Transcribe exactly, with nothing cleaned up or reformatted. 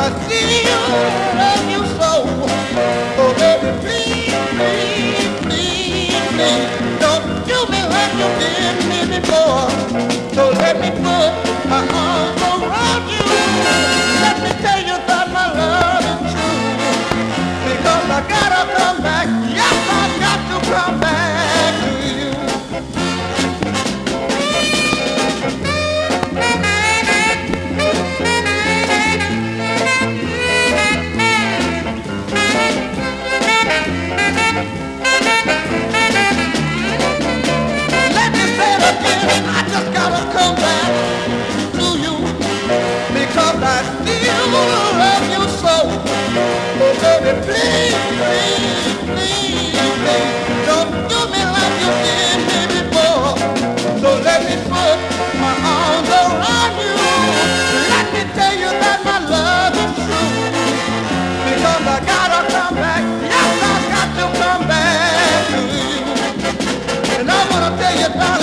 I still love you so. Oh, baby, please, please, please, please, don't do me like you did me before. So let me put my arms around you. Let me tell you that my love is true. Because I gotta come back. Yes, I got to come back to you. Let me say it again. I just gotta come back to you. Because I still love you so. Oh, baby, please, please, please, please, don't do me like you did me before. So let me put my arms around you. Let me tell you that my love is true. Because I gotta come back. Yes, I got to come back to you. And I wanna tell you that